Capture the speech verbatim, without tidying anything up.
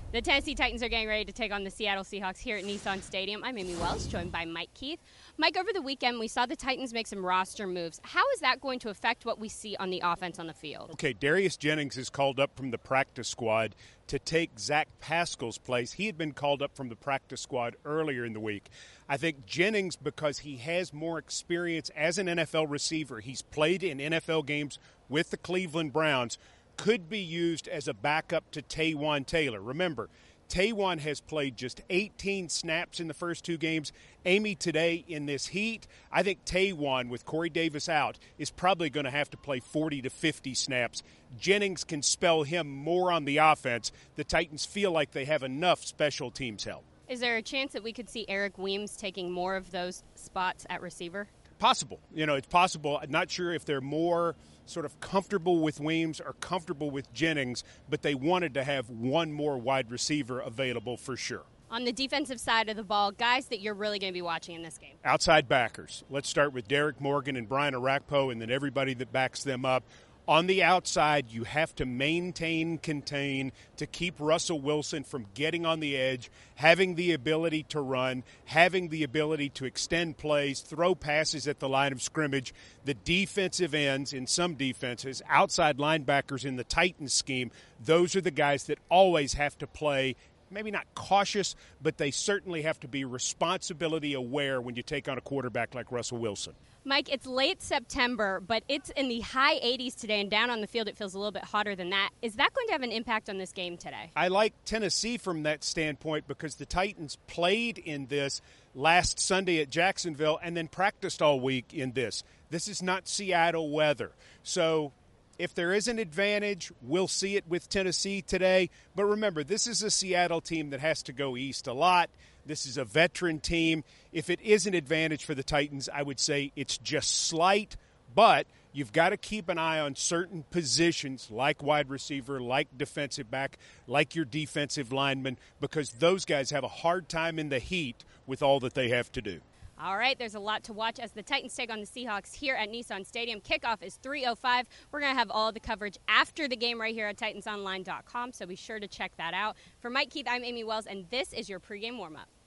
The Tennessee Titans are getting ready to take on the Seattle Seahawks here at Nissan Stadium. I'm Amy Wells, joined by Mike Keith. Mike, over the weekend, we saw the Titans make some roster moves. How is that going to affect what we see on the offense on the field? Okay, Darius Jennings is called up from the practice squad to take Zach Pascal's place. He had been called up from the practice squad earlier in the week. I think Jennings, because he has more experience as an N F L receiver, he's played in N F L games with the Cleveland Browns, could be used as a backup to Taywan Taylor. Remember, Taywan has played just eighteen snaps in the first two games. Amy, today in this heat, I think Taywan, with Corey Davis out, is probably going to have to play forty to fifty snaps. Jennings can spell him more on the offense. The Titans feel like they have enough special teams help. Is there a chance that we could see Eric Weems taking more of those spots at receiver? Possible. You know, it's possible. I'm not sure if they're more sort of comfortable with Weems or comfortable with Jennings, but they wanted to have one more wide receiver available for sure. On the defensive side of the ball, guys that you're really going to be watching in this game. Outside backers. Let's start with Derek Morgan and Brian Orakpo and then everybody that backs them up. On the outside, you have to maintain, contain, to keep Russell Wilson from getting on the edge, having the ability to run, having the ability to extend plays, throw passes at the line of scrimmage. The defensive ends in some defenses, outside linebackers in the Titans scheme, those are the guys that always have to play, maybe not cautious, but they certainly have to be responsibility aware when you take on a quarterback like Russell Wilson. Mike, it's late September, but it's in the high eighties today, and down on the field it feels a little bit hotter than that. Is that going to have an impact on this game today? I like Tennessee from that standpoint because the Titans played in this last Sunday at Jacksonville and then practiced all week in this. This is not Seattle weather. So if there is an advantage, we'll see it with Tennessee today. But remember, this is a Seattle team that has to go east a lot. This is a veteran team. If it is an advantage for the Titans, I would say it's just slight, but you've got to keep an eye on certain positions like wide receiver, like defensive back, like your defensive lineman, because those guys have a hard time in the heat with all that they have to do. All right, there's a lot to watch as the Titans take on the Seahawks here at Nissan Stadium. Kickoff is three oh five. We're going to have all the coverage after the game right here at Titans Online dot com, so be sure to check that out. For Mike Keith, I'm Amy Wells, and this is your pregame warm-up.